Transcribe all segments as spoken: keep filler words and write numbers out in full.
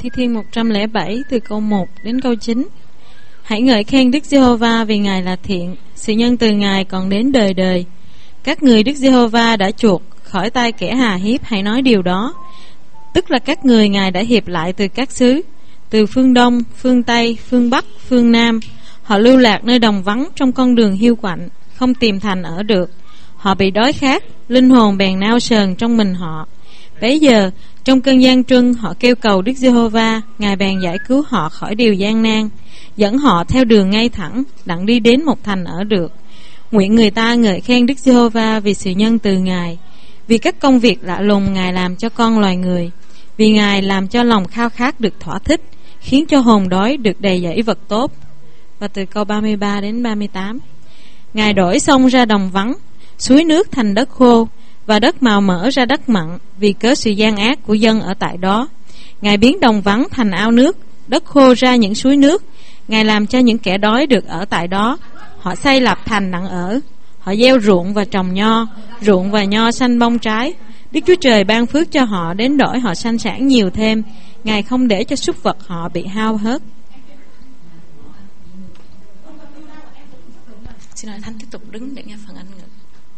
Thi Thiên một trăm lẻ bảy từ câu một đến câu chín. Hãy ngợi khen Đức Giê-hô-va vì Ngài là thiện, sự nhân từ Ngài còn đến đời đời. Các người Đức Giê-hô-va đã chuộc khỏi tay kẻ hà hiếp, hãy nói điều đó. Tức là các người Ngài đã hiệp lại từ các xứ, từ phương Đông, phương Tây, phương Bắc, phương Nam. Họ lưu lạc nơi đồng vắng trong con đường hiu quạnh, không tìm thành ở được. Họ bị đói khát, linh hồn bèn nao sờn trong mình họ. Bấy giờ, trong cơn gian truân, họ kêu cầu Đức Giê-hô-va, Ngài bèn giải cứu họ khỏi điều gian nan, dẫn họ theo đường ngay thẳng, đặng đi đến một thành ở được. Nguyện người ta ngợi khen Đức Giê-hô-va vì sự nhân từ Ngài, vì các công việc lạ lùng Ngài làm cho con loài người, vì Ngài làm cho lòng khao khát được thỏa thích, khiến cho hồn đói được đầy dẫy vật tốt. Và từ câu ba mươi ba đến ba mươi tám. Ngài đổi sông ra đồng vắng, suối nước thành đất khô, và đất màu mỡ ra đất mặn, vì cớ sự gian ác của dân ở tại đó. Ngài biến đồng vắng thành ao nước, đất khô ra những suối nước. Ngài làm cho những kẻ đói được ở tại đó. Họ xây lập thành đặng ở. Họ gieo ruộng và trồng nho, ruộng và nho xanh bông trái. Đức Chúa Trời ban phước cho họ, đến đổi họ sanh sản nhiều thêm. Ngài không để cho súc vật họ bị hao hớt. Xin mời Thanh tiếp tục đứng để nghe phần Anh ngữ.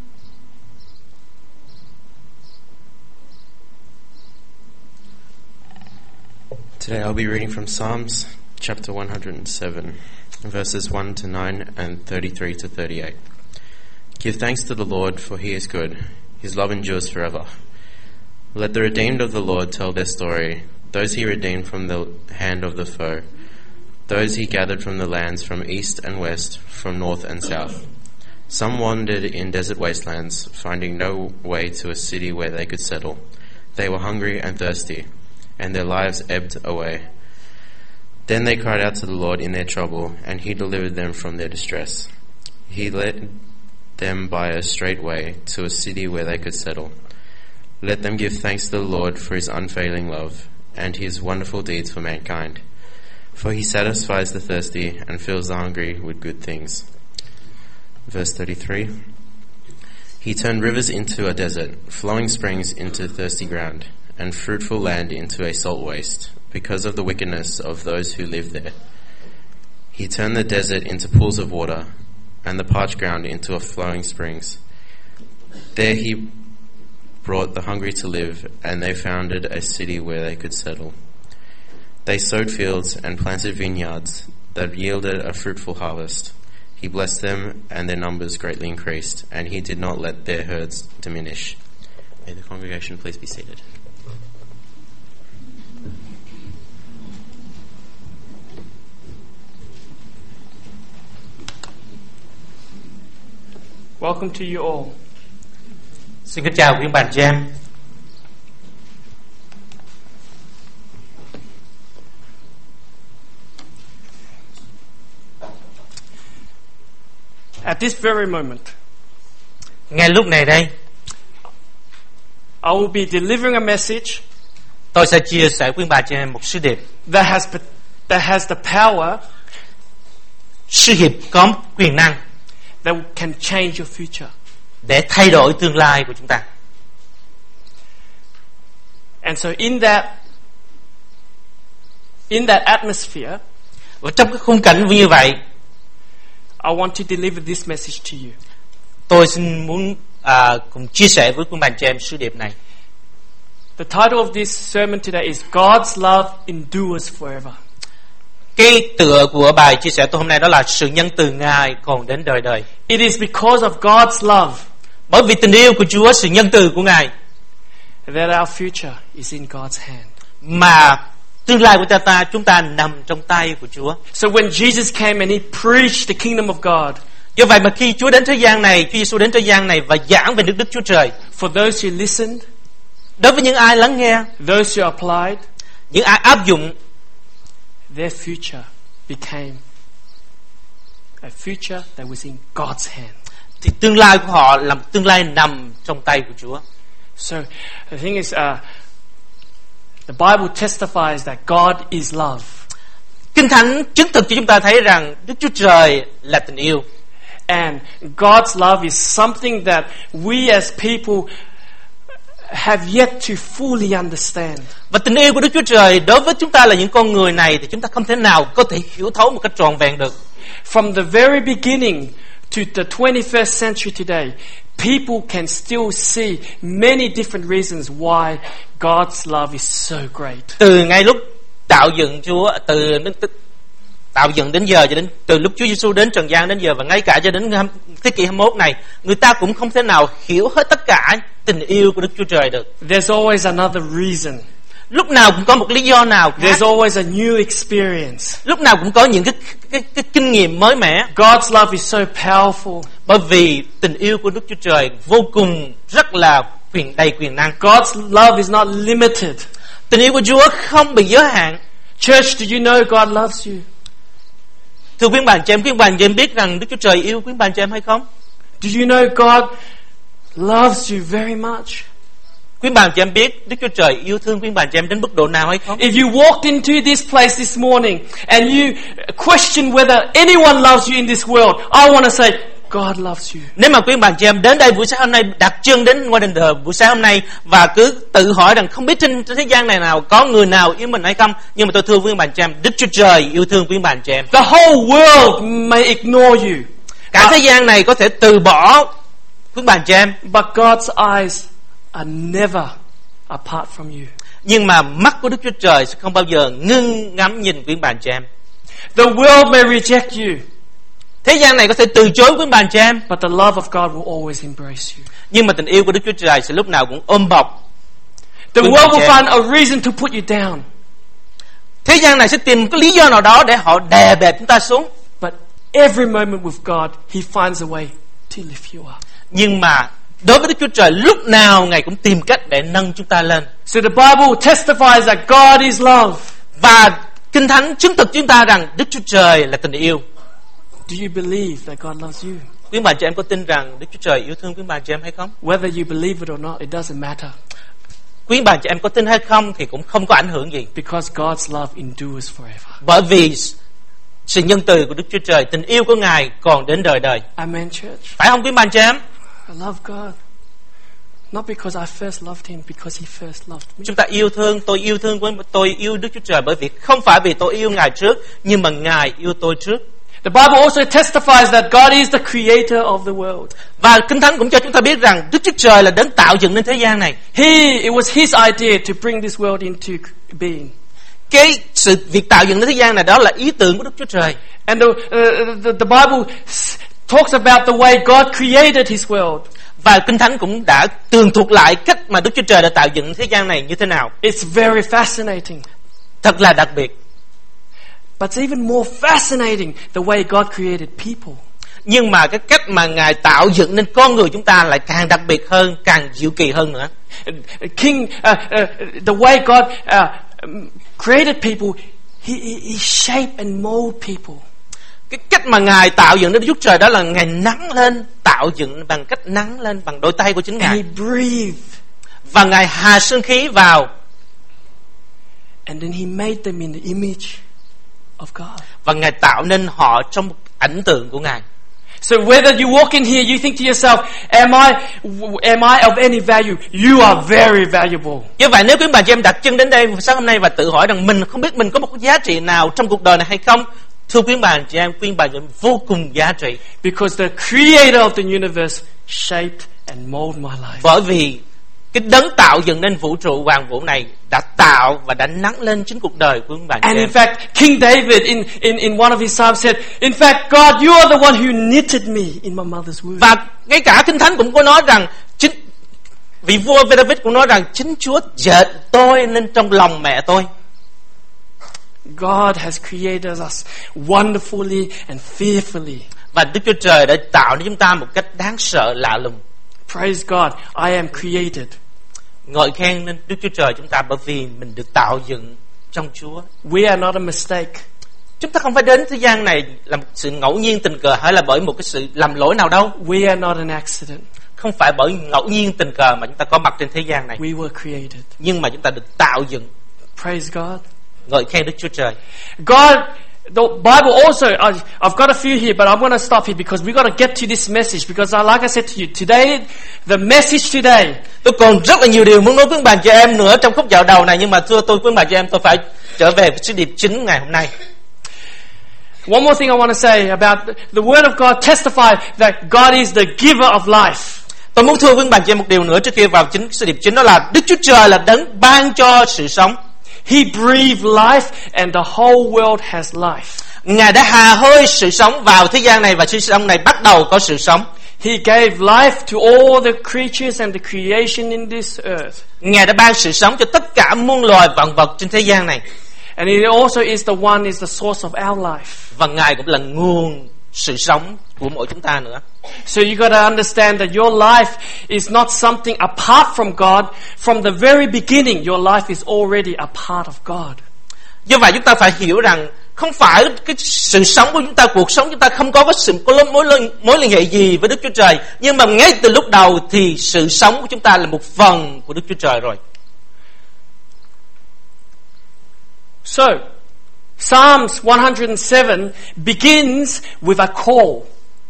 Today I'll be reading from Psalms chapter one hundred seven, verses one to nine and thirty-three to thirty-eight. Give thanks to the Lord, for he is good. His love endures forever. Let the redeemed of the Lord tell their story, those he redeemed from the hand of the foe, those he gathered from the lands from east and west, from north and south. Some wandered in desert wastelands, finding no way to a city where they could settle. They were hungry and thirsty, and their lives ebbed away. Then they cried out to the Lord in their trouble, and he delivered them from their distress. He led them by a straight way to a city where they could settle. Let them give thanks to the Lord for his unfailing love, and his wonderful deeds for mankind. For he satisfies the thirsty and fills the hungry with good things. Verse thirty-three. He turned rivers into a desert, flowing springs into thirsty ground, and fruitful land into a salt waste, because of the wickedness of those who live there. He turned the desert into pools of water, and the parched ground into a flowing springs. There he brought the hungry to live, and they founded a city where they could settle. They sowed fields and planted vineyards that yielded a fruitful harvest. He blessed them, and their numbers greatly increased, and he did not let their herds diminish. May the congregation please be seated. Welcome to you all. Xin kính chào quý bạn chị em. At this very moment, ngay lúc này đây, I will be delivering a message tôi sẽ chia sẻ với bạn chị em một sứ điệp that has that has the power, sứ điệp có quyền năng that can change your future. để thay đổi tương lai của chúng ta. And so in that in that atmosphere, Và trong cái khung cảnh như vậy, I want to deliver this message to you. tôi xin muốn à, cùng chia sẻ với quý bạn chị em sứ điệp này. The title of this sermon today is God's love endures forever. Cái tựa của bài chia sẻ tôi hôm nay đó là sự nhân từ Ngài còn đến đời đời. It is because of God's love, Bởi vì tình yêu của Chúa, sự nhân từ của Ngài, that our future is in God's hand. mà tương lai của ta ta chúng ta nằm trong tay của Chúa. So when Jesus came and he preached the kingdom of God, Do vậy mà khi Chúa đến thế gian này, Chúa Giêsu đến thế gian này và giảng về nước Đức Chúa Trời, for those who listened, đối với những ai lắng nghe, those who applied, những ai áp dụng, their future became a future that was in God's hand. thì tương lai của họ là một tương lai nằm trong tay của Chúa. So the thing is, uh, the Bible testifies that God is love. Kinh Thánh chứng thực cho chúng ta thấy rằng Đức Chúa Trời là tình yêu. And God's love is something that we as people have yet to fully understand. Và tình yêu của Đức Chúa Trời đối với chúng ta là những con người này thì chúng ta không thể nào có thể hiểu thấu một cách trọn vẹn được. From the very beginning to the twenty-first century today, people can still see many different reasons why God's love is so great. Từ ngay lúc tạo dựng Chúa, từ tạo dựng đến giờ cho đến từ lúc Chúa Giêsu đến trần gian đến giờ và ngay cả cho đến thế kỷ hai mươi mốt này, người ta cũng không thể nào hiểu hết tất cả tình yêu của Đức Chúa Trời được. There's always another reason. Lúc nào cũng có một lý do nào khác. There's always a new experience. Lúc nào cũng có những cái, cái, cái kinh nghiệm mới mẻ. God's love is so powerful. Bởi vì tình yêu của Đức Chúa Trời vô cùng rất là quyền đầy quyền năng. God's love is not limited. Tình yêu của Chúa không bị giới hạn. Church, do you know God loves you? Thưa quý bạn chị em, quý bạn chị em biết rằng Đức Chúa Trời yêu quý bạn chị em hay không? Do you know God loves you very much? Quý bạn chị em biết Đức Chúa Trời yêu thương quý bạn chị em đến mức độ nào hay không? If you walked into this place this morning and you question whether anyone loves you in this world, I want to say God loves you. Nếu mà quý bạn chị em đến đây buổi sáng hôm nay, đặt chân đến ngôi đền thờ buổi sáng hôm nay và cứ tự hỏi rằng không biết trên thế gian này nào có người nào yêu mình hay không, nhưng mà tôi thưa quý bạn chị em, Đức Chúa Trời yêu thương quý bạn chị em. The whole world may ignore you. Cả thế gian này có thể từ bỏ quý bạn chị em, but God's eyes are never apart from you. Nhưng mà mắt của Đức Chúa Trời sẽ không bao giờ ngưng ngắm nhìn quý bạn chị em. The world may reject you. Thế gian này có thể từ chối quý bạn chị em, but the love of God will always embrace you. Nhưng mà tình yêu của Đức Chúa Trời sẽ lúc nào cũng ôm bọc. The world will find a reason to put you down. Thế gian này sẽ tìm một cái lý do nào đó để họ đè bẹp chúng ta xuống. But every moment with God, He finds a way to lift you up. Nhưng mà đối với Đức Chúa Trời, lúc nào Ngài cũng tìm cách để nâng chúng ta lên. So the Bible testifies that God is love. Và Kinh Thánh chứng thực chúng ta rằng Đức Chúa Trời là tình yêu. Do you believe that God loves you? Quý bạn chị em có tin rằng Đức Chúa Trời yêu thương quý bạn chị em hay không? Whether you believe it or not, it doesn't matter. Quý bạn chị em có tin hay không thì cũng không có ảnh hưởng gì. Because God's love endures forever. Bởi vì sự nhân từ của Đức Chúa Trời, tình yêu của Ngài còn đến đời đời. Amen, church. Phải không quý bạn chị em? I love God. Not because I first loved Him, because He first loved me. Chúng ta yêu thương, tôi yêu thương với tôi yêu Đức Chúa Trời bởi vì không phải vì tôi yêu Ngài trước, nhưng mà Ngài yêu tôi trước. The Bible also testifies that God is the creator of the world. Và Kinh Thánh cũng cho chúng ta biết rằng Đức Chúa Trời là đấng tạo dựng nên thế gian này. He, it was His idea to bring this world into being. Cái sự việc tạo dựng nên thế gian này đó là ý tưởng của Đức Chúa Trời. And the, uh, the, the Bible talks about the way God created His world. Và Kinh Thánh cũng đã tường thuật lại cách mà Đức Chúa Trời đã tạo dựng thế gian này như thế nào. It's very fascinating. Thật là đặc biệt. But it's even more fascinating the way God created people. Nhưng mà cái cách mà Ngài tạo dựng nên con người chúng ta lại càng đặc biệt hơn, càng diệu kỳ hơn nữa. King, uh, uh, the way God uh, created people, he, he, he shaped and mold people. Cái cách mà Ngài tạo dựng nên Đức Chúa Trời đó là Ngài nắng lên, tạo dựng bằng cách nắng lên bằng đôi tay của chính Ngài. And He breathed. Và Ngài hạ sinh khí vào. And then He made them in the image of God. Và Ngài tạo nên họ trong một ảnh tượng của Ngài. So whether you walk in here, you think to yourself, am I, am I of any value? You are very valuable. Như vậy nếu quý bạn chị em đặt chân đến đây sáng hôm nay và tự hỏi rằng mình không biết mình có một giá trị nào trong cuộc đời này hay không, thưa quý bạn chị em, quý bạn chị em vô cùng giá trị. Because the creator of the universe shaped and molded my life. Bởi vì cái đấng tạo dựng nên vũ trụ hoàng vũ này đã tạo và đã nắng lên chính cuộc đời của bạn. And in fact, King David in, in, in one of his psalms said, in fact, God, you are the one who knitted me in my mother's womb. Và ngay cả Kinh Thánh cũng có nói rằng chính vị vua David cũng nói rằng chính Chúa dệt tôi lên trong lòng mẹ tôi. God has created us wonderfully and fearfully. Và Đức Chúa Trời đã tạo nên chúng ta một cách đáng sợ lạ lùng. Praise God, I am created. Ngợi khen nên Đức Chúa Trời chúng ta bởi vì mình được tạo dựng trong Chúa. We are not a mistake. Chúng ta không phải đến thế gian này là một sự ngẫu nhiên tình cờ hay là bởi một cái sự làm lỗi nào đâu. We are not an accident. Không phải bởi ngẫu nhiên tình cờ mà chúng ta có mặt trên thế gian này. We were created. Nhưng mà chúng ta được tạo dựng. Praise God. Ngợi khen Đức Chúa Trời. God The Bible also, I- I've got a few here, but I'm going to stop here because we've got to get to this message. Because I, like I said to you, today, the message today Tôi còn rất là nhiều điều muốn nói với bạn chị em nữa trong khúc dạo đầu này, nhưng mà thưa tôi với bạn chị em, tôi phải trở về với sứ điệp chính ngày hôm nay. One more thing I want to say about the, the Word of God testify that God is the giver of life. Tôi muốn thưa với bạn chị em một điều nữa trước khi vào chính sứ điệp chính, đó là Đức Chúa Trời là đấng ban cho sự sống. He breathed life and the whole world has life. Ngài đã hà hơi sự sống vào thế gian này, và sự sống này bắt đầu có sự sống. He gave life to all the creatures and the creation in this earth. Ngài đã ban sự sống cho tất cả muôn loài vạn vật trên thế gian này. And He also is the one, is the source of our life. Và Ngài cũng là nguồn sự sống của mỗi chúng ta nữa. So you got to understand that your life is not something apart from God. From the very beginning, your life is already a part of God. Do vậy chúng ta phải hiểu rằng không phải cái sự sống của chúng ta, cuộc sống chúng ta không có cái sự có mối liên, mối liên hệ gì với Đức Chúa Trời, nhưng mà ngay từ lúc đầu thì sự sống của chúng ta là một phần của Đức Chúa Trời rồi. So, Psalms one hundred seven begins with a call.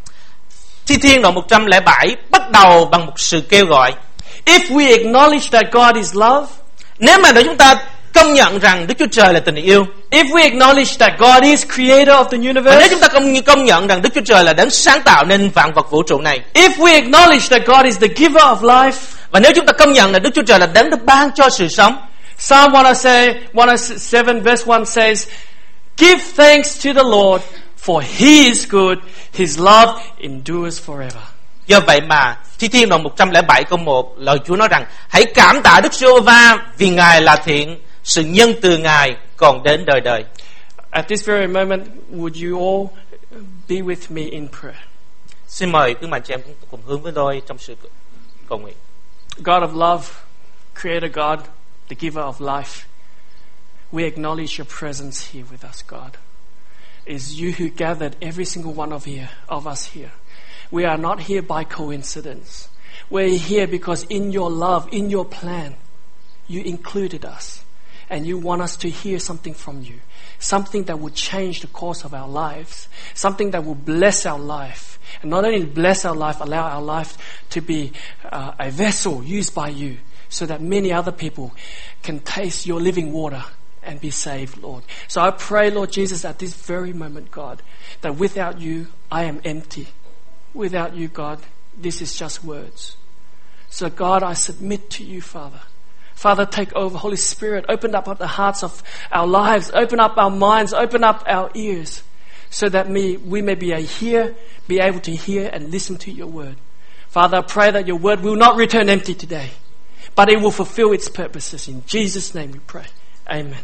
Thi Thiên đoạn một trăm lẻ bảy bắt đầu bằng một sự kêu gọi. If we acknowledge that God is love, Nếu mà để chúng ta công nhận rằng Đức Chúa Trời là tình yêu, if we acknowledge that God is creator of the và nếu universe, chúng ta công, công nhận rằng Đức Chúa Trời là đấng sáng tạo nên vạn vật vũ trụ này, if we acknowledge that God is the giver of life, và nếu chúng ta công nhận là Đức Chúa Trời là đấng đã ban cho sự sống, Psalm one oh seven verse one says, give thanks to the Lord, for He is good, His love endures forever. do vậy mà Thi Thiên đoạn một trăm lẻ bảy câu một, lời Chúa nói rằng hãy cảm tạ Đức Giê-hô-va vì Ngài là thiện, sự nhân từ Ngài còn đến đời đời. At this very moment, would you all be with me in prayer? Xin mời quý bạn chị em cùng hướng với tôi trong sự cầu nguyện. God of love, Creator God, the giver of life, we acknowledge your presence here with us, God. It's you who gathered every single one of here, of us here. We are not here by coincidence. We're here because in your love, in your plan, you included us. And you want us to hear something from you. Something that will change the course of our lives. Something that will bless our life. And not only bless our life, allow our life to be uh, a vessel used by you, so that many other people can taste your living water and be saved, Lord. So I pray, Lord Jesus, at this very moment, God, that without you, I am empty. Without you, God, this is just words. So God, I submit to you, Father. Father, take over. Holy Spirit, open up the hearts of our lives, open up our minds, open up our ears, so that me, we may be a hear, be able to hear and listen to your word. Father, I pray that your word will not return empty today, but it will fulfill its purposes. In Jesus' name we pray. Amen.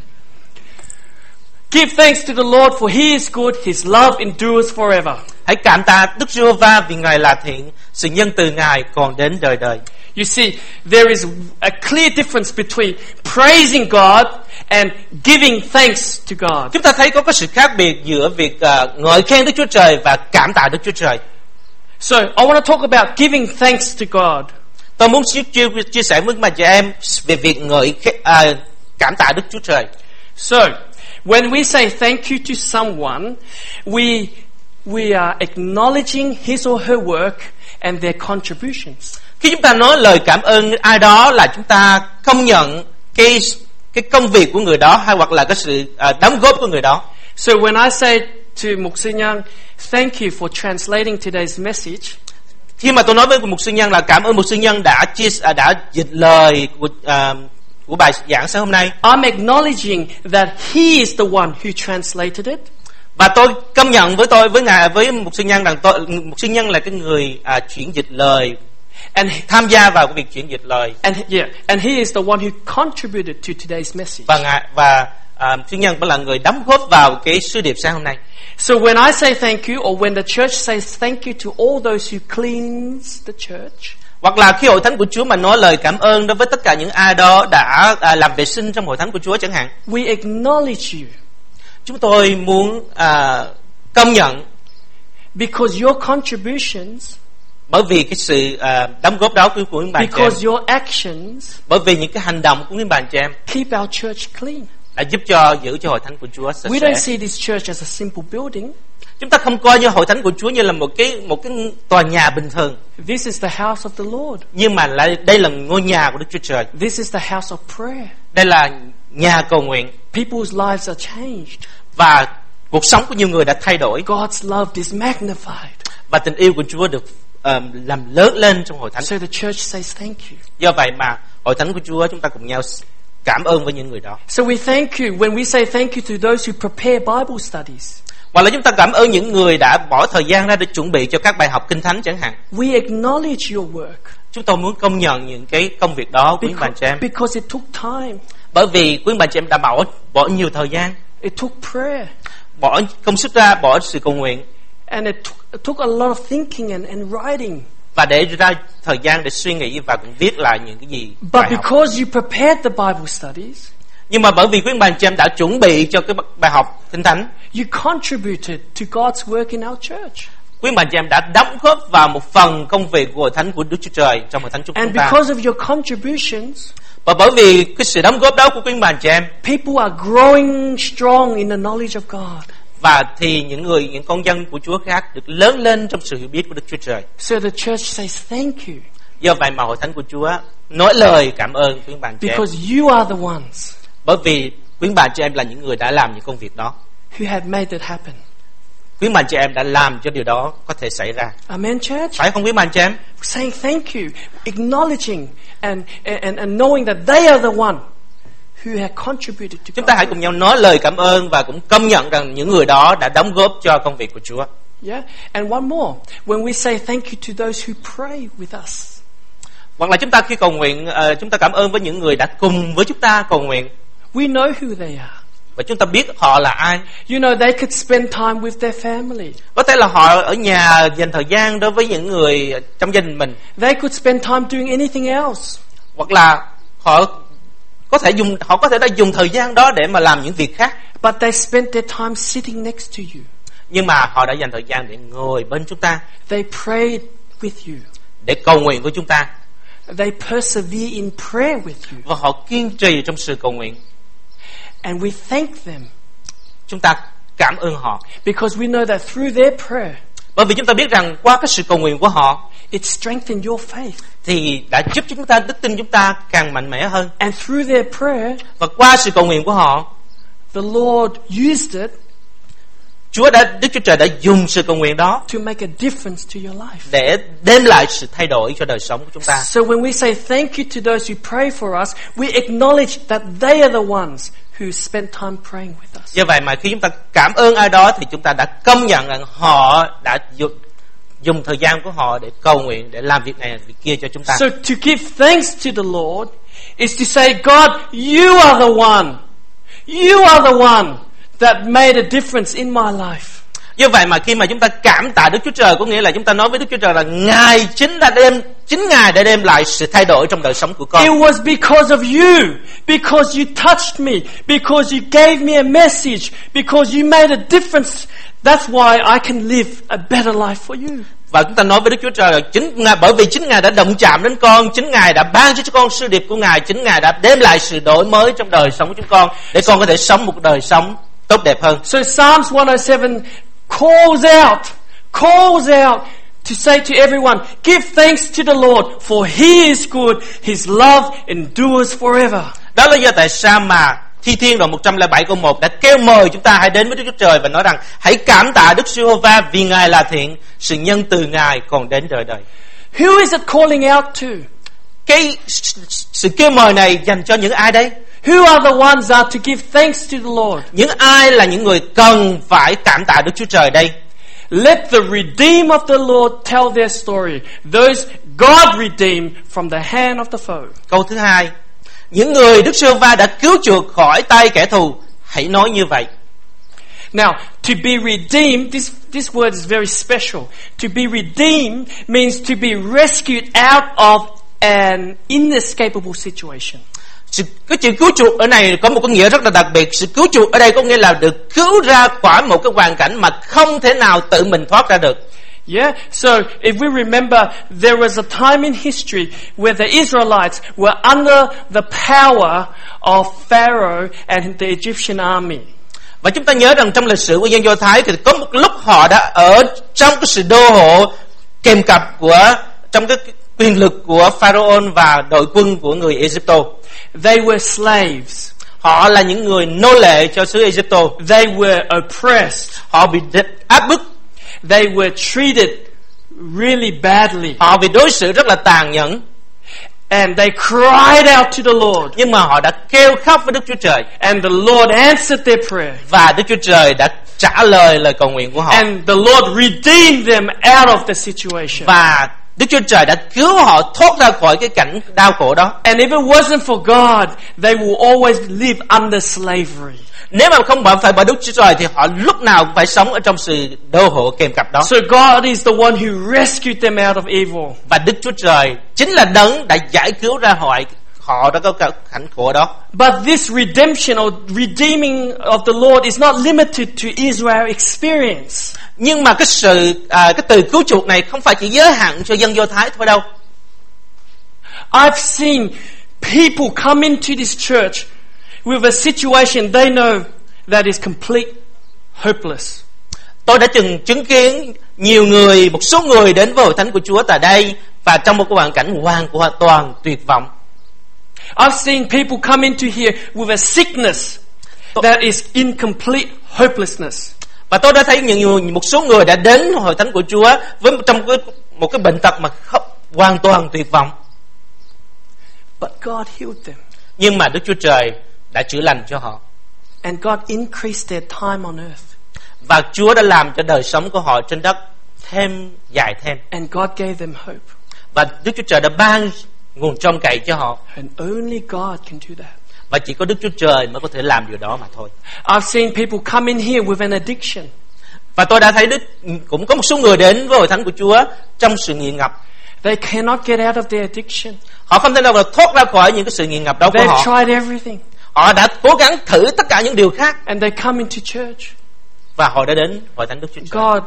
Give thanks to the Lord, for He is good, His love endures forever. Hãy cảm tạ Đức Giê-hô-va vì Ngài là thiện, sự nhân từ Ngài còn đến đời đời. You see, there is a clear difference between praising God and giving thanks to God. Chúng ta thấy có cái sự khác biệt giữa việc uh, ngợi khen Đức Chúa Trời và cảm tạ Đức Chúa Trời. So, I want to talk about giving thanks to God. Tôi muốn chia, chia, chia sẻ với các chị em về việc ngợi uh, cảm tạ Đức Chúa Trời. So, when we say thank you to someone, we we are acknowledging his or her work and their contributions. Khi chúng ta nói lời cảm ơn ai đó là chúng ta công nhận cái cái công việc của người đó, hay hoặc là cái sự uh, đóng góp của người đó. So when I say to Mục Sư Nhân, thank you for translating today's message, khi mà tôi nói với Mục Sư Nhân là cảm ơn Mục Sư Nhân đã chia đã dịch lời của, uh, của bài giảng sáng hôm nay, I'm acknowledging that he is the one who translated it. và tôi công nhận với tôi với ngài với Mục Sư Nhân rằng tôi Mục Sư Nhân là cái người uh, chuyển dịch lời, And tham gia vào cái việc chuyển dịch lời. and yeah, and he is the one who contributed to today's message. Và ngài và uh, Sư Nhân cũng là người đóng góp vào cái sứ điệp sáng hôm nay. So when I say thank you, or when the church says thank you to all those who cleans the church, hoặc là khi hội thánh của Chúa mà nói lời cảm ơn đối với tất cả những ai đó đã uh, làm vệ sinh trong hội thánh của Chúa chẳng hạn, we acknowledge you chúng tôi muốn uh, công nhận, because your contributions, bởi vì cái sự uh, đóng góp đó của của những bạn chị em, because your actions bởi vì những cái hành động của những bạn chị em keep our church clean. đã giúp cho giữ cho hội thánh của Chúa sạch We sẽ. don't see this church as a simple building. Chúng ta không coi như hội thánh của Chúa như là một cái một cái tòa nhà bình thường, This is the house of the Lord. nhưng mà là đây là ngôi nhà của Đức Chúa Trời. This is the house of prayer. Đây là nhà cầu nguyện, People's lives are changed. và cuộc sống của nhiều người đã thay đổi, God's love is magnified. và tình yêu của Chúa được um, làm lớn lên trong hội thánh. So the church says thank you. Do vậy mà hội thánh của Chúa chúng ta cùng nhau cảm ơn với những người đó. So we thank you when we say thank you to those who prepare Bible studies. Hoặc là chúng ta cảm ơn những người đã bỏ thời gian ra để chuẩn bị cho các bài học kinh thánh chẳng hạn. We acknowledge your work Chúng tôi muốn công nhận những cái công việc đó của quý bạn chị em, because it took time. bởi vì quý bạn chị em đã bỏ bỏ nhiều thời gian, It took prayer. bỏ công sức ra, bỏ sự cầu nguyện, And it took, it took a lot of thinking and, and writing. và để ra thời gian để suy nghĩ và cũng viết lại những cái gì But bài học. because you prepared the Bible studies, Nhưng mà bởi vì quý bạn chị em đã chuẩn bị cho cái bài học kinh thánh, you contributed to God's work in our church. quý bạn chị em đã đóng góp vào một phần công việc của hội thánh của Đức Chúa Trời trong hội thánh chúng And chúng ta. because of your contributions, Và bởi vì cái sự đóng góp đó của quý bạn chị em, people are growing strong in the knowledge of God. và thì những người, những con dân của Chúa khác được lớn lên trong sự hiểu biết của Đức Chúa Trời. So the church says thank you Do vậy mà hội thánh của Chúa nói lời cảm ơn quý bạn chị em, because you are the ones bởi vì quý bạn chị em là những người đã làm những công việc đó. who had made it happen. Quý bạn chị em đã làm cho điều đó có thể xảy ra, Amen, church? phải không quý bạn chị em? Saying thank you, acknowledging and, and, and knowing that they are the one who have contributed to Chúng ta hãy God. cùng nhau nói lời cảm ơn và cũng công nhận rằng những người đó đã đóng góp cho công việc của Chúa. Yeah? And one more, when we say thank you to those who pray with us. Hoặc là chúng ta khi cầu nguyện, uh, chúng ta cảm ơn với những người đã cùng với chúng ta cầu nguyện, We know who they are. và chúng ta biết họ là ai. You know, they could spend time with their family. Có thể là họ ở nhà dành thời gian đối với những người trong gia đình mình, They could spend time doing anything else. hoặc là họ có thể dùng họ có thể đã dùng thời gian đó để mà làm những việc khác, But they spent their time sitting next to you. nhưng mà họ đã dành thời gian để ngồi bên chúng ta, They prayed with you. để cầu nguyện với chúng ta, They persevere in prayer with you. và họ kiên trì trong sự cầu nguyện. And we thank them Chúng ta cảm ơn họ, because we know that through their prayer, bởi vì chúng ta biết rằng qua cái sự cầu nguyện của họ it strengthened your faith. thì đã giúp chúng ta, đức tin chúng ta càng mạnh mẽ hơn. And through their prayer, Và qua sự cầu nguyện của họ, the Lord used it Chúa đã Đức Chúa Trời đã dùng sự cầu nguyện đó to make a difference to your life. để đem lại sự thay đổi cho đời sống của chúng ta. So when we say thank you to those who pray for us, we acknowledge that they are the ones who spent time praying with us. Do vậy mà khi chúng ta cảm ơn ai đó thì chúng ta đã công nhận rằng họ đã dùng, dùng thời gian của họ để cầu nguyện, để làm việc này việc kia cho chúng ta. So to give thanks to the Lord is to say, God, you are the one. You are the one that made a difference in my life. Do vậy mà khi mà chúng ta cảm tạ Đức Chúa Trời, có nghĩa là chúng ta nói với Đức Chúa Trời là Ngài chính đã đem chính Ngài đã đem lại sự thay đổi trong đời sống của con. It was because of you, because you touched me, because you gave me a message, because you made a difference. That's why I can live a better life for you. Và chúng ta nói với Đức Chúa Trời là chính Ngài, bởi vì chính Ngài đã động chạm đến con, chính Ngài đã ban cho con sự điệp của Ngài, chính Ngài đã đem lại sự đổi mới trong đời sống của chúng con để con có thể sống một đời sống tốt đẹp hơn. So Psalms one oh seven calls out, calls out to say to everyone, give thanks to the Lord, for He is good, His love endures forever. Đó là do tại sao mà Thi Thiên đoạn một trăm lẻ bảy câu một đã kêu mời chúng ta hãy đến với Đức Chúa Trời và nói rằng hãy cảm tạ Đức Giê-hô-va vì Ngài là thiện, sự nhân từ Ngài còn đến đời đời. Who is it calling out to? Cái sự kêu mời này dành cho những ai đây? Who are the ones are to give thanks to the Lord? Những ai là những người cần phải cảm tạ Đức Chúa Trời đây? Let the redeemed of the Lord tell their story. Those God redeemed from the hand of the foe. Câu thứ hai, những người Đức Giê-hô-va đã cứu chuộc khỏi tay kẻ thù, hãy nói như vậy. Now, to be redeemed, this, this word is very special. To be redeemed means to be rescued out of an inescapable situation. Sự, cái chữ cứu chuộc ở này có một cái nghĩa rất là đặc biệt. Sự cứu chuộc ở đây có nghĩa là được cứu ra khỏi một cái hoàn cảnh mà không thể nào tự mình thoát ra được. Yeah, so if we remember, there was a time in history where the Israelites were under the power of Pharaoh and the Egyptian army. Và chúng ta nhớ rằng trong lịch sử của dân Do Thái thì có một lúc họ đã ở trong cái sự đô hộ kèm cặp của trong cái quyền lực của Pharaoh và đội quân của người Egypto. They were slaves. Họ là những người nô lệ cho xứ Egypto. They were oppressed. Họ bị áp bức. They were treated really badly. Họ bị đối xử rất là tàn nhẫn. And they cried out to the Lord. Nhưng mà họ đã kêu khóc với Đức Chúa Trời. And the Lord answered their prayer. Và Đức Chúa Trời đã trả lời lời cầu nguyện của họ. And the Lord redeemed them out of the situation. Và Đức Chúa Trời đã cứu họ thoát ra khỏi cái cảnh đau khổ đó. And if it wasn't for God, they will always live under slavery. Nếu mà không phải bởi Đức Chúa Trời thì họ lúc nào cũng phải sống ở trong sự đô hộ kèm cặp đó. So God is the one who rescued them out of evil. Và Đức Chúa Trời chính là đấng đã giải cứu ra họ họ đã có cảnh khổ đó. But this redemption or redeeming of the Lord is not limited to Israel experience. Nhưng mà cái sự à, cái từ cứu chuộc này không phải chỉ giới hạn cho dân Do Thái thôi đâu. I've seen people come into this church with a situation they know that is complete hopeless. Tôi đã từng chứng kiến nhiều người, một số người đến với hội thánh của Chúa tại đây và trong một cái hoàn cảnh hoàn hoàn toàn tuyệt vọng. I've seen people come into here with a sickness that is in complete hopelessness. Và tôi đã thấy những một số người đã đến hội thánh của Chúa với trong cái, một cái bệnh tật mà khóc, hoàn toàn tuyệt vọng. But God healed them. Nhưng mà Đức Chúa Trời đã chữa lành cho họ. And God increased their time on earth. Và Chúa đã làm cho đời sống của họ trên đất thêm dài thêm. And God gave them hope. Và Đức Chúa Trời đã ban nguồn trông cậy cho họ. And only God can do that. Và chỉ có Đức Chúa Trời mới có thể làm điều đó mà thôi. I've seen people come in here with an addiction. Và tôi đã thấy Đức cũng có một số người đến với hội thánh của Chúa trong sự nghiện ngập. They cannot get out of their addiction. Họ không thể nào thoát ra khỏi những cái sự nghiện ngập đó của họ. They've tried everything. Họ đã cố gắng thử tất cả những điều khác. And they come into church. Và họ đã đến hội thánh Đức Chúa Trời. God,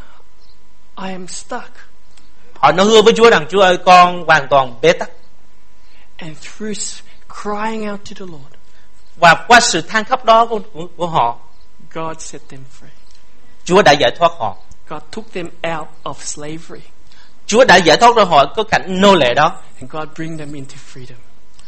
I am stuck. Họ nói hứa với Chúa rằng Chúa ơi, con hoàn toàn bế tắc. And through crying out to the Lord, và qua sự than khóc đó của, của, của họ, God set them free. Chúa đã giải thoát họ. God took them out of slavery. Chúa đã giải thoát ra họ có cảnh nô lệ đó. And God bring them into freedom.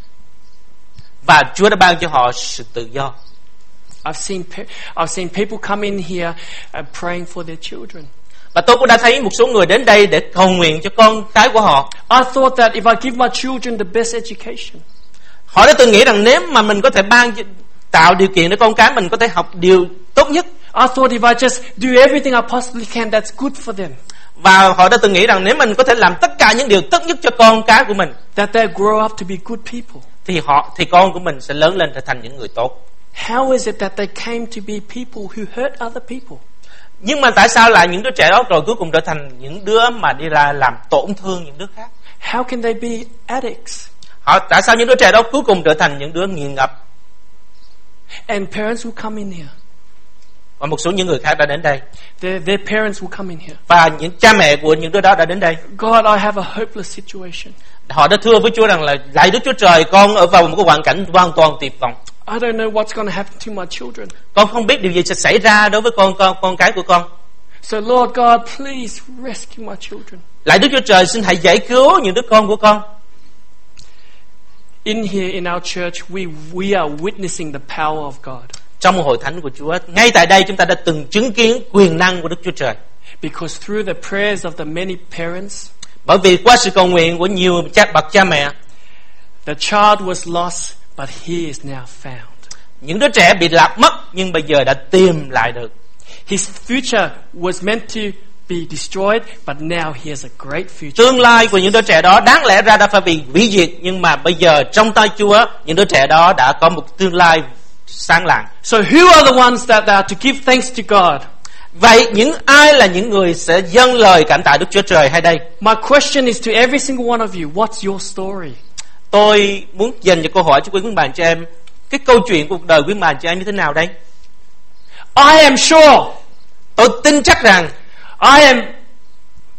Và Chúa đã ban cho họ sự tự do. I've seen I've seen people come in here and praying for their children. Và tôi cũng đã thấy một số người đến đây để cầu nguyện cho con cái của họ. I thought that if I give my children the best education, họ đã từng nghĩ rằng nếu mà mình có thể ban tạo điều kiện để con cái mình có thể học điều tốt nhất. I thought if I just do everything I possibly can, that's good for them. Và họ đã từng nghĩ rằng nếu mình có thể làm tất cả những điều tốt nhất cho con cái của mình, that they grow up to be good people. Thì họ thì con của mình sẽ lớn lên trở thành những người tốt. How is it that they came to be people who hurt other people? Nhưng mà tại sao lại những đứa trẻ đó rồi cuối cùng trở thành những đứa mà đi ra làm tổn thương những đứa khác? How can they be addicts? Họ tại sao những đứa trẻ đó cuối cùng trở thành những đứa nghiện ngập? And parents will come in here. Và một số những người khác đã đến đây. Their, their parents will come in here. Và những cha mẹ của những đứa đó đã đến đây. God, I have a hopeless situation. Họ đã thưa với Chúa rằng là lạy Đức Chúa Trời, con ở vào một cái hoàn cảnh hoàn toàn tuyệt vọng. I don't know what's going to happen to my children. Con không biết điều gì sẽ xảy ra đối với con con con cái của con. So Lord God, please rescue my children. Lạy Đức Chúa Trời, xin hãy giải cứu những đứa con của con. In here in our church, we we are witnessing the power of God. Trong một hội thánh của Chúa, ngay tại đây chúng ta đã từng chứng kiến quyền năng của Đức Chúa Trời. Because through the prayers of the many parents, bởi vì qua sự cầu nguyện của nhiều cha bậc cha mẹ, the child was lost, but he is now found. Những đứa trẻ bị lạc mất nhưng bây giờ đã tìm lại được. His future was meant to be destroyed, but now he has a great future. Tương lai của những đứa trẻ đó đáng lẽ ra đã phải bị hủy diệt, nhưng mà bây giờ trong tay Chúa, những đứa trẻ đó đã có một tương lai sáng lạng. So who are the ones that are to give thanks to God? Vậy những ai là những người sẽ dâng lời cảm tạ Đức Chúa Trời hay đây? My question is to every single one of you, what's your story? Tôi muốn dành cho câu hỏi cho quý quý bạn chị em, cái câu chuyện cuộc đời quý bạn chị em như thế nào đây? I am sure. Tôi tin chắc rằng I am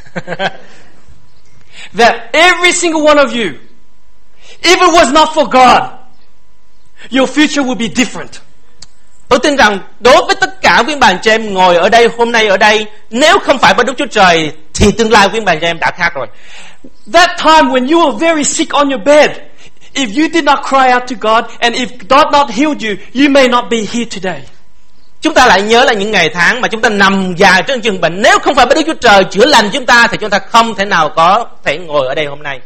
That every single one of you, if it was not for God, your future would be different. Tôi tin rằng đối với tất cả quý bà chị em ngồi ở đây hôm nay ở đây, nếu không phải bởi Đức Chúa Trời thì tương lai quý bà chị em đã khác rồi. That time when you were very sick on your bed, if you did not cry out to God and if God not healed you, you may not be here today. Chúng ta lại nhớ là những ngày tháng mà chúng ta nằm dài trên giường bệnh, nếu không phải bởi Đức Chúa Trời chữa lành chúng ta thì chúng ta không thể nào có thể ngồi ở đây hôm nay.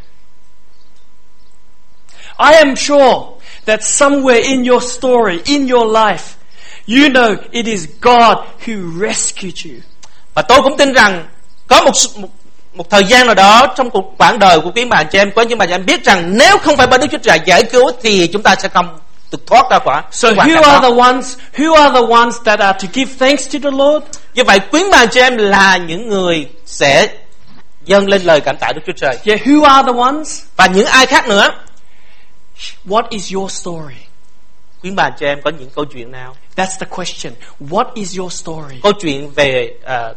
I am sure that somewhere in your story, in your life, you know it is God who rescued you. Và tôi cũng tin rằng có một một, một thời gian nào đó trong cuộc quãng đời của quý bà chị em, có những bà chị em biết rằng nếu không phải bởi Đức Chúa Trời giải cứu thì chúng ta sẽ không được thoát ra khỏi. So who are the ones? Who are the ones that are to give thanks to the Lord? Như vậy quý bà chị em là những người sẽ dâng lên lời cảm tạ Đức Chúa Trời. Yeah, who are the ones? Và những ai khác nữa? What is your story? Quý bà chị em có những câu chuyện nào? That's the question. What is your story? Câu chuyện về uh,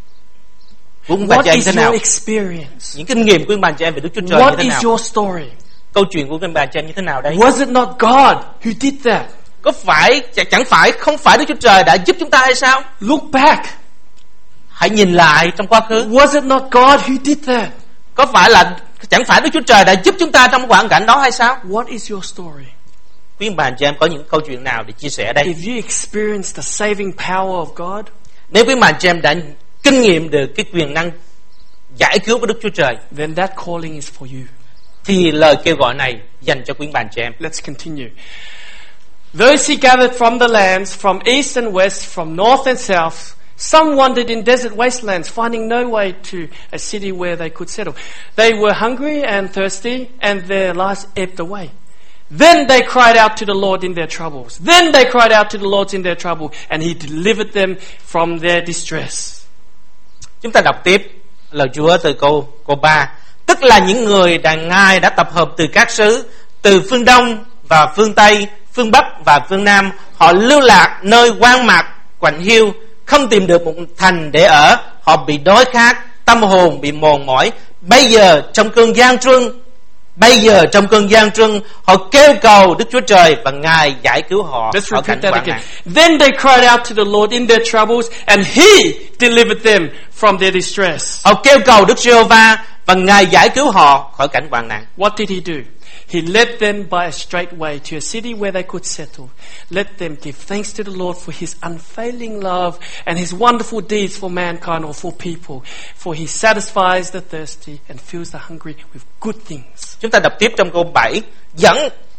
của quý bà What chị em is thế nào? your experience? Những kinh nghiệm của quý bà chị em về Đức Chúa Trời What như thế nào? is your story? Câu chuyện của quý bà chị em như thế nào đây? Was it not God who did that? Có phải chẳng phải không phải Đức Chúa Trời đã giúp chúng ta hay sao? Look back. Hãy nhìn lại trong quá khứ. Was it not God who did that? Có phải là chẳng phải Đức Chúa Trời đã giúp chúng ta trong hoàn cảnh đó hay sao? What is your story? Quý bà chị em có những câu chuyện nào để chia sẻ đây? If you experience the saving power of God, Nếu quý bà chị em đã kinh nghiệm được cái quyền năng giải cứu của Đức Chúa Trời, then that calling is for you. thì lời kêu gọi này dành cho quý bà chị em. Let's continue. Those he gathered from the lands, from east and west, from north and south, some wandered in desert wastelands, finding no way to a city where they could settle. They were hungry and thirsty, and their lives ebbed away. Then they cried out to the Lord in their troubles. Then they cried out to the Lord in their trouble, and he delivered them from their distress. Chúng ta đọc tiếp lời Chúa từ câu câu ba. Tức là những người đàn Ngài đã tập hợp từ các xứ, từ phương Đông và phương Tây, phương Bắc và phương Nam. Họ lưu lạc nơi hoang mạc, quạnh hiu, không tìm được một thành để ở. Họ bị đói khát, tâm hồn bị mòn mỏi. Bây giờ trong cơn gian truân, bây giờ trong cơn gian truân, họ kêu cầu Đức Chúa Trời và Ngài giải cứu họ Let's ở cảnh repeat that hoạn again. nạn. Then they cried out to the Lord in their troubles, and he delivered them from their distress. Họ kêu cầu Đức Giê-hô-va và Ngài giải cứu họ khỏi cảnh hoạn nạn. What did he do? He led them by a straight way to a city where they could settle. Let them give thanks to the Lord for his unfailing love and his wonderful deeds for mankind or for people. For he satisfies the thirsty and fills the hungry with good things. Chúng ta đọc tiếp trong câu bảy. Dẫn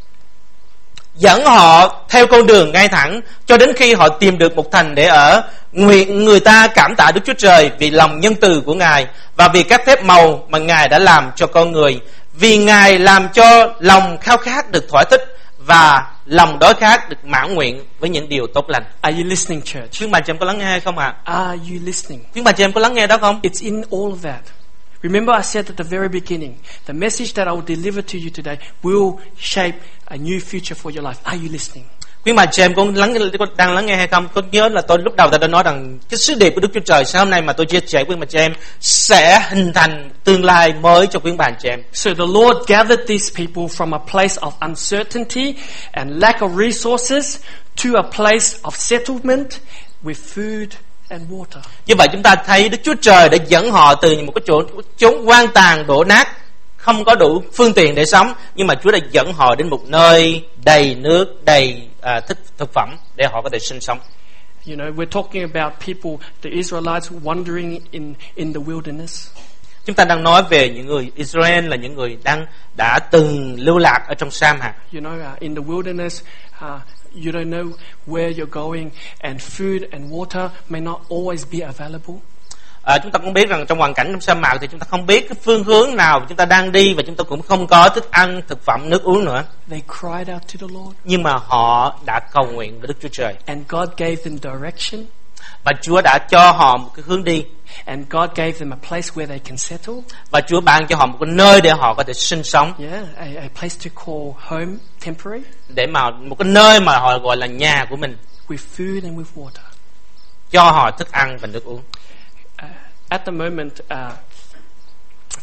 Dẫn họ theo con đường ngay thẳng cho đến khi họ tìm được một thành để ở. Nguyện người ta cảm tạ Đức Chúa Trời vì lòng nhân từ của Ngài và vì các phép màu mà Ngài đã làm cho con người. Vì Ngài làm cho lòng khao khát được thỏa thích và lòng đói khát được mãn nguyện với những điều tốt lành. Are you listening, church? Quý bà chị em có lắng nghe hay không ạ? Are you listening? Quý bà chị em có lắng nghe đó không? It's in all of that. Remember I said at the very beginning, the message that I will deliver to you today will shape a new future for your life. Are you listening? Quý bà chị em có lắng có đang lắng nghe hay không? Có nhớ là tôi lúc đầu tôi đã nói rằng cái sứ điệp của Đức Chúa Trời sáng hôm nay mà tôi chia sẻ với quý bà chị em sẽ hình thành tương lai mới cho quý bà chị em. So the Lord gathered these people from a place of uncertainty and lack of resources to a place of settlement with food and water. Như vậy chúng ta thấy Đức Chúa Trời đã dẫn họ từ một cái chỗ chốn hoang tàn đổ nát, không có đủ phương tiện để sống, nhưng mà Chúa đã dẫn họ đến một nơi đầy nước, đầy uh, thức thực phẩm để họ có thể sinh sống. You know, we're talking about people, the Israelites wandering in in the wilderness. Chúng ta đang nói về những người Israel là những người đang đã từng lưu lạc ở trong sa mạc. You know, uh, in the wilderness, uh, you don't know where you're going, and food and water may not always be available. À, chúng ta cũng biết rằng trong hoàn cảnh trong sa mạc thì chúng ta không biết cái phương hướng nào chúng ta đang đi, và chúng ta cũng không có thức ăn, thực phẩm, nước uống nữa. They cried out to the Lord, Nhưng mà họ đã cầu nguyện với Đức Chúa Trời, and God gave them direction, và Chúa đã cho họ một cái hướng đi, and God gave them a place where they can settle. và Chúa ban cho họ một cái nơi để họ có thể sinh sống, Yeah, a, a place to call home temporary, để mà một cái nơi mà họ gọi là nhà của mình, with food and with water. cho họ thức ăn và nước uống. Uh, at the moment, uh,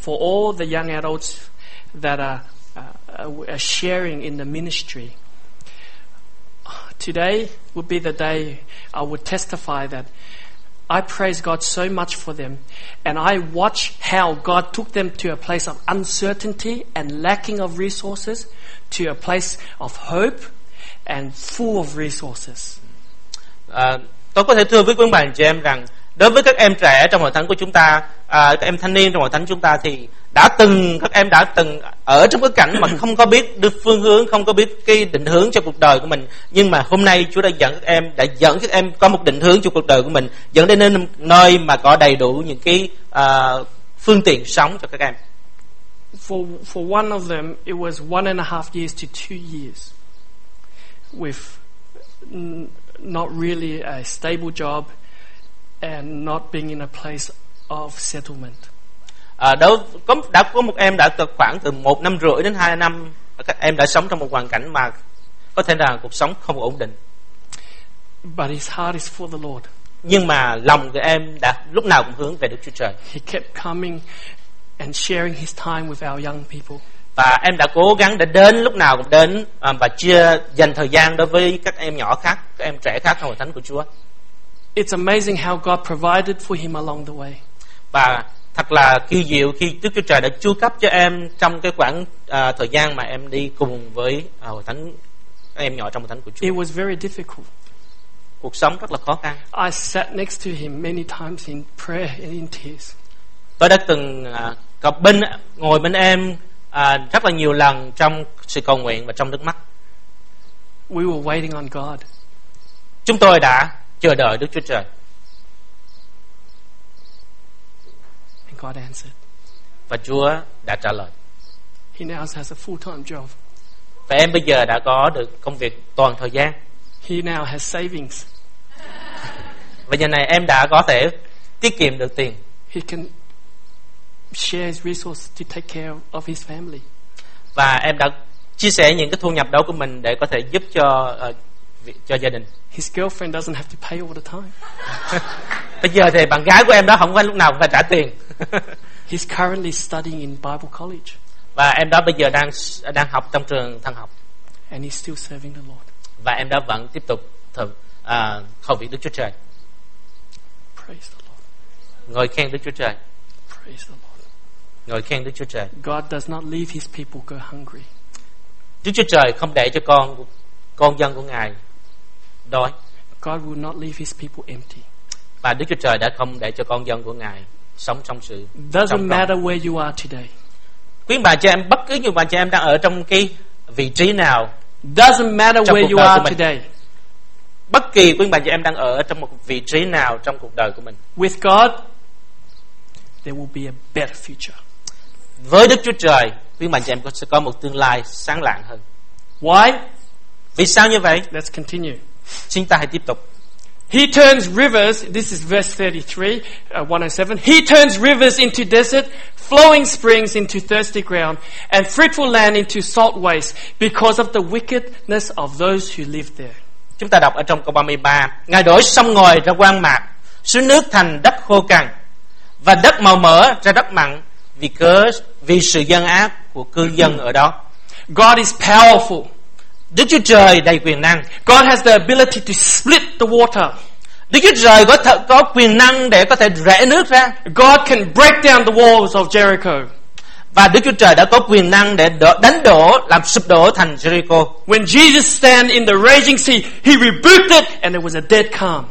for all the young adults that are, uh, are sharing in the ministry. Today would be the day I would testify that I praise God so much for them, and I watch how God took them to a place of uncertainty and lacking of resources to a place of hope and full of resources. À, tôi có thể thưa với quý ông bà anh chị em rằng đối với các em trẻ trong hội thánh của chúng ta, à, các em thanh niên trong hội thánh chúng ta thì đã từng các em đã từng ở trong cái cảnh mà không có biết được phương hướng, không có biết cái định hướng cho cuộc đời của mình, nhưng mà hôm nay Chúa đã dẫn các em đã dẫn các em có một định hướng cho cuộc đời của mình, dẫn đến nơi, nơi mà có đầy đủ những cái uh, phương tiện sống cho các em. For for one of them, it was one and a half years to two years with n- not really a stable job and not being in a place of settlement. À, đâu có đã có một em đã từ khoảng từ một năm rưỡi đến hai năm, các em đã sống trong một hoàn cảnh mà có thể là cuộc sống không ổn định. But his heart is for the Lord. Nhưng mà lòng của em đã lúc nào cũng hướng về Đức Chúa Trời. He kept coming and sharing his time with our young people. Và em đã cố gắng để đến lúc nào cũng đến à, và chia dành thời gian đối với các em nhỏ khác, các em trẻ khác trong hội thánh của Chúa. It's amazing how God provided for him along the way. Và thật là kỳ diệu khi Đức Chúa Trời đã chu cấp cho em trong cái khoảng à, thời gian mà em đi cùng với à, hội thánh, các em nhỏ trong hội thánh của Chúa. It was very difficult. Cuộc sống rất là khó khăn. I sat next to him many times in prayer and in tears. Tôi đã từng à, gặp bên ngồi bên em à, rất là nhiều lần trong sự cầu nguyện và trong nước mắt. We were waiting on God. Chúng tôi đã chờ đợi Đức Chúa Trời. And God answered. Và Chúa đã trả lời. He now has a full-time job. Và em bây giờ đã có được công việc toàn thời gian. He now has savings. Và giờ này em đã có thể tiết kiệm được tiền. He can share his resources to take care of his family. Và em đã chia sẻ những cái thu nhập đó của mình để có thể giúp cho uh, cho gia đình. His girlfriend doesn't have to pay all the time. Bây giờ thì bạn gái của em đó không phải lúc nào cũng phải trả tiền. He's currently studying in Bible college. Và em đó bây giờ đang đang học trong trường thần học. And he's still serving the Lord. Và em đó vẫn tiếp tục thờ uh, hầu việc Đức Chúa Trời. Praise the Lord. Ngợi khen Đức Chúa Trời. Praise the Lord. Ngợi khen Đức Chúa Trời. God does not leave his people go hungry. Đức Chúa Trời không để cho con con dân của Ngài đói. God will not leave his people empty. Và Đức Chúa Trời đã không để cho con dân của Ngài sống trong sự Doesn't matter where you are today. Quý bà chị em, bất cứ như bà chị em đang ở trong cái vị trí nào, doesn't matter where you are today. Bất kỳ quý bà chị em đang ở trong một vị trí nào trong cuộc đời của mình. With God, there will be a better future. Với Đức Chúa Trời, quý bà chị em sẽ có một tương lai sáng lạng hơn. Why? Vì sao như vậy? Let's continue. Xin ta hãy tiếp tục. He turns rivers, this is verse thirty-three, uh, one oh seven. He turns rivers into desert, flowing springs into thirsty ground, and fruitful land into salt waste, because of the wickedness of those who live there. Chúng ta đọc ở trong câu ba mươi ba. Ngài đổi sông ngòi ra quang mạc, suối nước thành đất khô cằn, và đất màu mỡ ra đất mặn, vì cớ vì sự gian ác của cư dân ở đó. God is powerful. Đức Chúa Trời đầy quyền năng. God has the ability to split the water. Đức Chúa Trời có th- có quyền năng để có thể rẽ nước ra. God can break down the walls of Jericho. Và Đức Chúa Trời đã có quyền năng để đổ, đánh đổ, làm sụp đổ thành Jericho. When Jesus stand in the raging sea, he rebuked it, and there was a dead calm.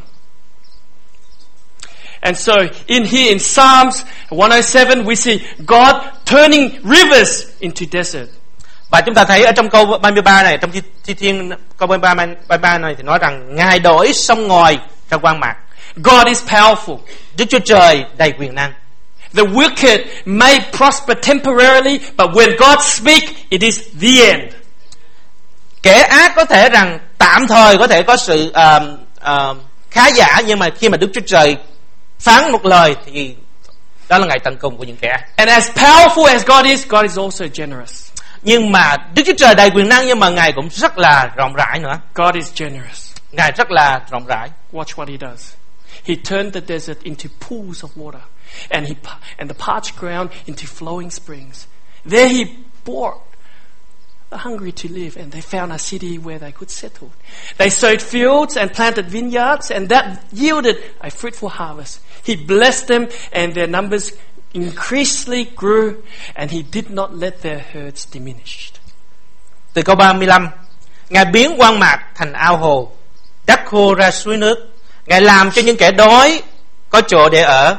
And so in here in Psalms one oh seven, we see God turning rivers into desert. Và chúng ta thấy ở trong câu ba mươi ba này, trong thi, thi thiên câu ba mươi ba này thì nói rằng Ngài đổi sông ngòi ra quang mạc. God is powerful. Đức Chúa Trời đầy quyền năng. The wicked may prosper temporarily, but when God speaks, it is the end. Kẻ ác có thể rằng tạm thời có thể có sự uh, uh, khá giả, nhưng mà khi mà Đức Chúa Trời phán một lời thì đó là ngày tận cùng của những kẻ ác. And as powerful as God is, God is also generous. Nhưng mà Đức Chúa Trời đầy quyền năng, nhưng mà Ngài cũng rất là rộng rãi nữa. God is generous. Ngài rất là rộng rãi. Watch what he does. He turned the desert into pools of water, and he and the parched ground into flowing springs. There he brought the hungry to live, and they found a city where they could settle. They sowed fields and planted vineyards, and that yielded a fruitful harvest. He blessed them, and their numbers increasingly grew, and he did not let their herds diminish. Từ câu ba mươi lăm, Ngài biến hoang mạc thành ao hồ, đất khô ra suối nước. Ngài làm cho những kẻ đói có chỗ để ở,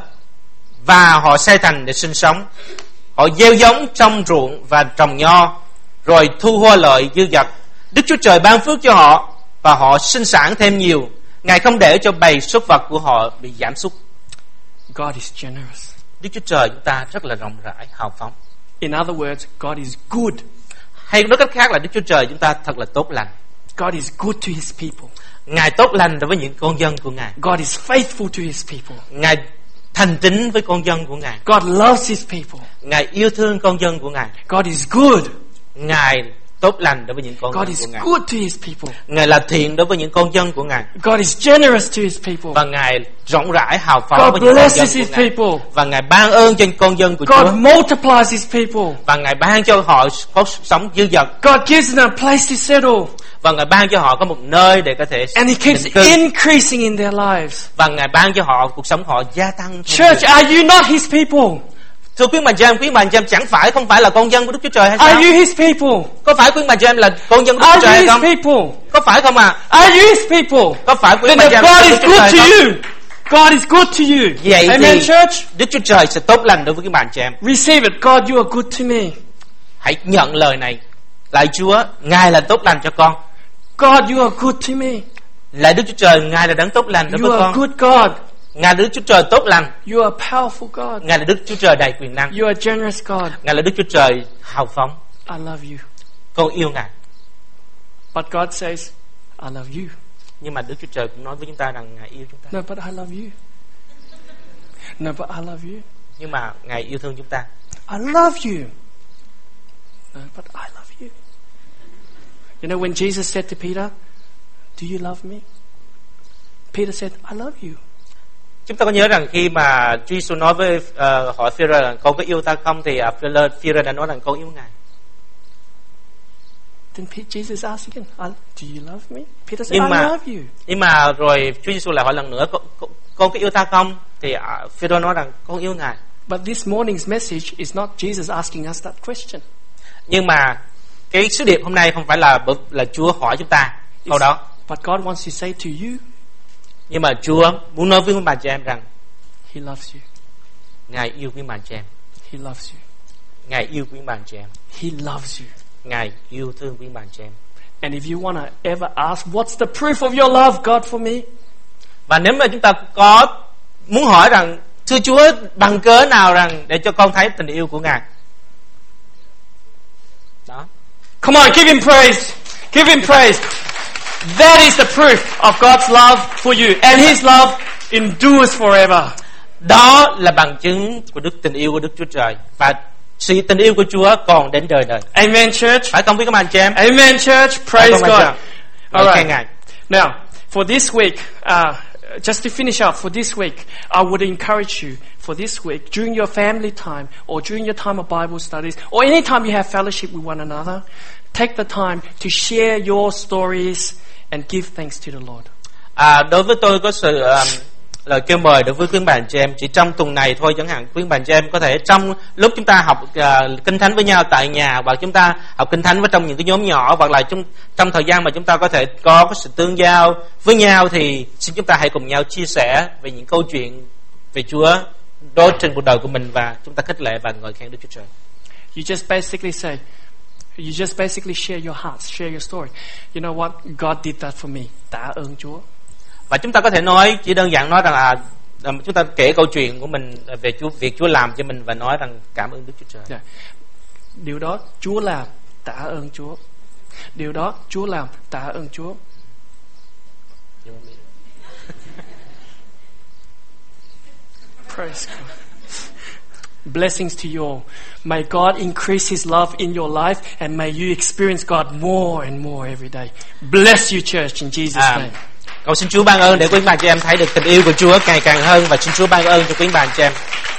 và họ xây thành để sinh sống. Họ gieo giống trong ruộng và trồng nho, rồi thu hoa lợi dư dật. Đức Chúa Trời ban phước cho họ, và họ sinh sản thêm nhiều. Ngài không để cho bầy súc vật của họ bị giảm sút. God is generous. Đức Chúa Trời chúng ta rất là rộng rãi, hào phóng. In other words, God is good. Hay nói cách khác là Đức Chúa Trời chúng ta thật là tốt lành. God is good to His people. Ngài tốt lành đối với những con dân của Ngài. God is faithful to His people. Ngài thành tín với con dân của Ngài. God loves His people. Ngài yêu thương con dân của Ngài. God is good. Ngài tốt lành đối với những con God dân is của Ngài. good to His people. Ngài là thiện đối với những con dân của Ngài. God is generous to His people. Và Ngài rộng rãi hào phóng God với những con dân blesses của His Ngài. people. Và Ngài ban ơn cho con dân của God Chúa. multiplies His people. Và Ngài ban cho họ có sống dư dật. God gives them a place to settle. Và Ngài ban cho họ có một nơi để có thể And He keeps định cư. increasing in their lives. Và Ngài ban cho họ cuộc sống họ gia tăng. Church, are you not His people? Thưa quý bà chị em, quý bà chị em chẳng phải không phải là con dân của Đức Chúa Trời hay sao? Are you His people? Có phải quý bà chị em là con dân của Đức Are Chúa Trời hay you không? His people? Có phải không à? Are you His people? Có phải quý Then bà chị em God là is Đức Chúa good Trời to không? you. God is good to you. Vậy Amen, thì church. Đức Chúa Trời sẽ tốt lành đối với các bạn chị em. Receive it. God, you are good to me. Hãy nhận lời này. Lạy Chúa, Ngài là tốt lành cho con. God, you are good to me. Lạy Đức Chúa Trời, Ngài là đấng tốt lành đối You với are con. good God. Ngài là Đức Chúa Trời tốt lành. You are powerful God. Ngài là Đức Chúa Trời đầy quyền năng. You are generous God. Ngài là Đức Chúa Trời hào phóng. I love you. Con yêu Ngài. But God says, I love you. Nhưng mà Đức Chúa Trời cũng nói với chúng ta rằng Ngài yêu chúng ta. No, but I love you. No, but I love you. Nhưng mà Ngài yêu thương chúng ta. I love you. No, but I love you. You know when Jesus said to Peter, do you love me? Peter said, I love you. Chúng ta có nhớ rằng khi mà Chúa Giêsu nói với uh, hỏi Phi-rơ rằng con có yêu ta không, thì uh, Phi-rơ đã nói rằng con yêu Ngài. Then Jesus asked again, do you love me? Peter said, nhưng I mà, love you. Nhưng mà rồi Chúa Giêsu lại hỏi lần nữa, con, con, con có yêu ta không? Thì uh, Phi-rơ nói rằng con yêu Ngài. But this morning's message is not Jesus asking us that question. Nhưng mà cái sứ điệp hôm nay không phải là là Chúa hỏi chúng ta câu đó. But God wants to say to you, nhưng mà Chúa muốn nói với quý bà chị em rằng He loves you. Ngài yêu quý bà chị em. He loves you. Ngài yêu quý bà chị em. He loves you. Ngài yêu thương quý bà chị em. And if you want to ever ask, what's the proof of your love, God, for me? Và nếu mà chúng ta có muốn hỏi rằng, thưa Chúa, bằng cớ nào rằng để cho con thấy tình yêu của Ngài? Đó. Come on, give Him praise. Give Him praise. That is the proof of God's love for you. And His love endures forever. Đó là bằng chứng của đức tình yêu của Đức Chúa Trời. Và sự tình yêu của Chúa còn đến đời đời. Amen, church. Phải không quý các bạn chị em? Amen, church. Praise God. All right. Ngài. Now, for this week, uh, just to finish up, for this week, I would encourage you for this week, during your family time or during your time of Bible studies or any time you have fellowship with one another, take the time to share your stories and give thanks to the Lord. À, đối với tôi có sự um, lời kêu mời đối với quý bạn chị em chỉ trong tuần này thôi, chẳng hạn quý bạn chị em có thể trong lúc chúng ta học uh, kinh thánh với nhau tại nhà, hoặc chúng ta học kinh thánh với trong những cái nhóm nhỏ, hoặc là trong trong thời gian mà chúng ta có thể có cái sự tương giao với nhau, thì xin chúng ta hãy cùng nhau chia sẻ về những câu chuyện về Chúa đối trên cuộc đời của mình, và chúng ta khích lệ và ngợi khen Đức Chúa Trời. You just basically say, you just basically share your hearts, share your story. You know what? God did that for me. Tạ ơn Chúa. Và chúng ta có thể nói, chỉ đơn giản nói rằng là, là chúng ta kể câu chuyện của mình về Chúa, việc Chúa làm cho mình, và nói rằng cảm ơn Đức Chúa Trời. Yeah. Điều đó Chúa làm, tạ ơn Chúa. Điều đó Chúa làm, tạ ơn Chúa. Praise God. Blessings to you all. May God increase His love in your life, and may you experience God more and more every day. Bless you, church, in Jesus' À, name. Cầu xin Chúa ban ơn để quý bà chị em thấy được tình yêu của Chúa ngày càng hơn, và xin Chúa ban ơn cho quý bà chị em.